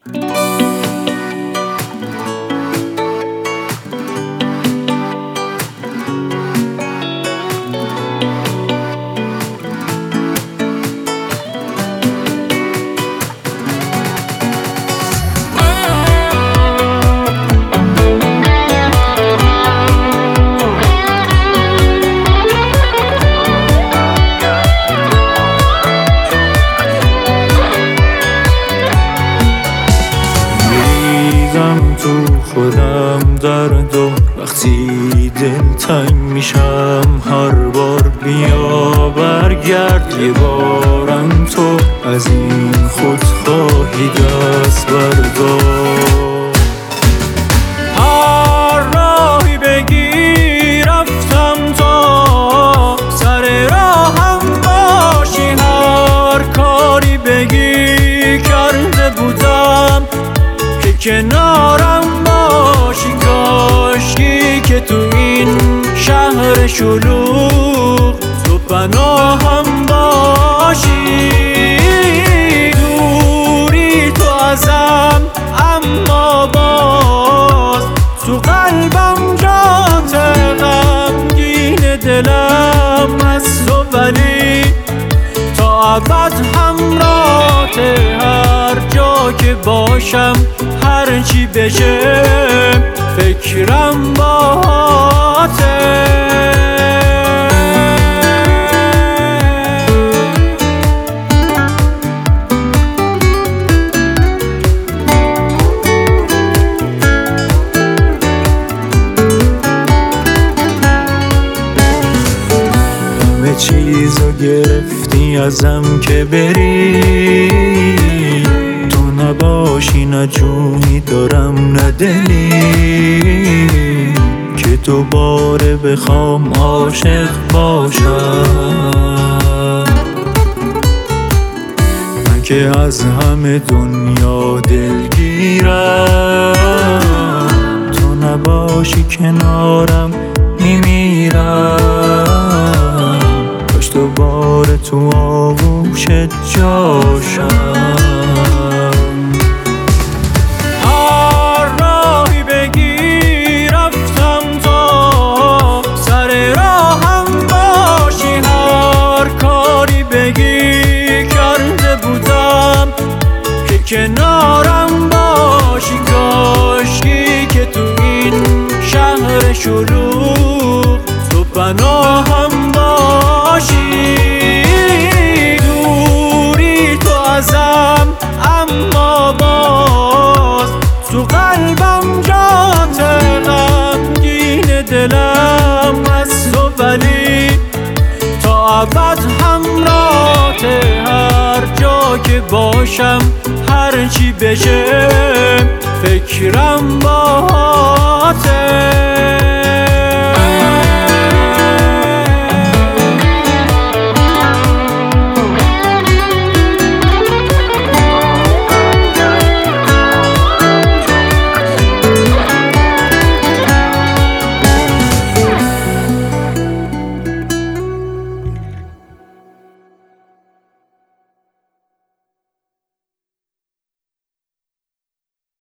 تو خودم درد و وقتی دلتنگ میشم هر بار بیا برگرد یه بارم تو از این خودخواهی دست بردار. هر راهی بگی رفتم تا سر راهم باشی، هر کاری بگی کرده بودم که کنارم باشی. کاشکی که تو این شهر شلوغ تو پناهم باشی. دوری تو ازم اما باز تو قلبم جات غمگین دلم از تو، ولی تا ابد همراهت هر جا که باشم هر چی بشه فکرم باهاته. همه چیزو گرفتی ازم که بری، تو نباشی نه جونی دارم نه دلی که دوباره بخوام عاشق باشم. من که از همه دنیا دلگیرم، تو نباشی کنارم میمیرم. کاش دوباره تو آغوشت جاشم. هر راهی بگی رفتم تا سر راهم باشی، هر کاری بگی کرده بودم که کنارم باشی. کاشکی که تو این شهر شلوغ تو پناهم باشی. دوری تو ازم اما باز تو قلبم جات غمگین دلم از تو، ولی تا ابد همراهت هر جا که باشم هر چی بشه فکرم باهاته.